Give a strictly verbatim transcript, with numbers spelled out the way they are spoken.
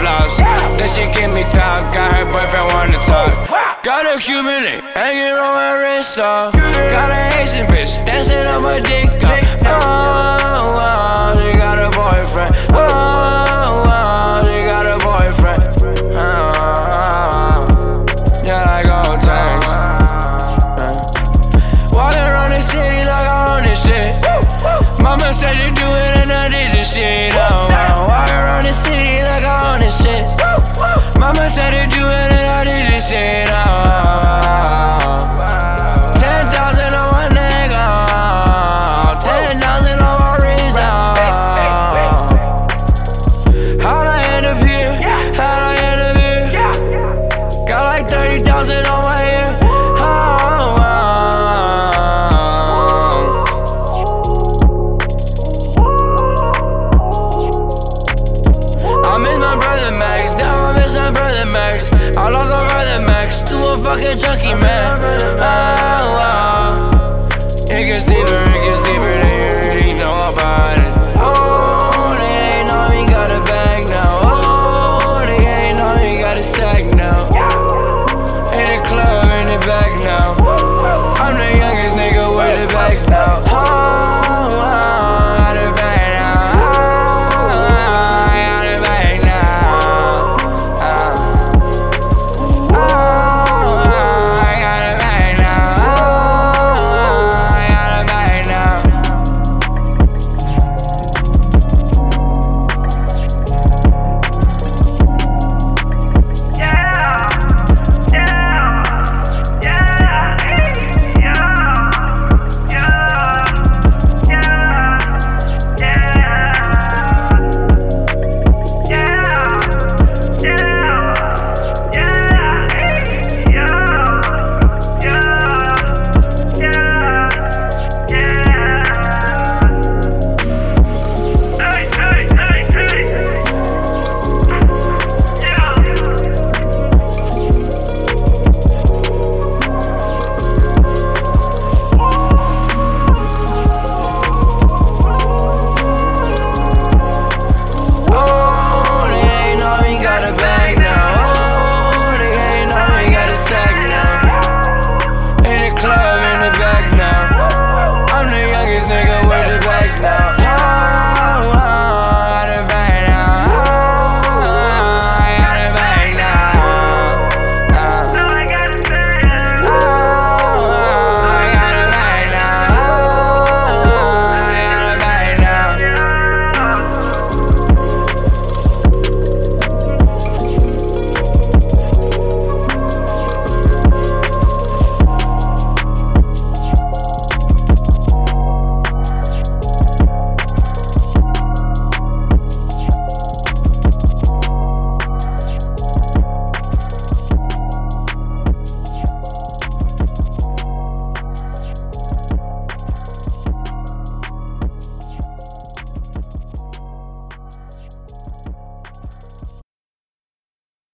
floss. Then she give me top, got her boyfriend wanna talk. Got a Cuban link, hanging on my wrist off. Got a Haitian bitch, dancing on my dick top. Oh, oh, she got a boyfriend. Oh, oh, she got a boyfriend. Oh, yeah, like old times. Walking around the city like I own this shit. Mama said to do it and I did this shit. Oh, oh, walking around the city like I own this shit. Mama said to do it and I did this shit. Oh, oh, oh. Ten thousand on my neck. Oh, ten thousand on my wrist. Oh, how'd I end up here? How'd I end up here? Got like thirty thousand on my hair. Oh, oh, oh. I miss my brother Max. Damn, I miss my brother Max. I lost my brother Max to a fucking junkie man. Uh,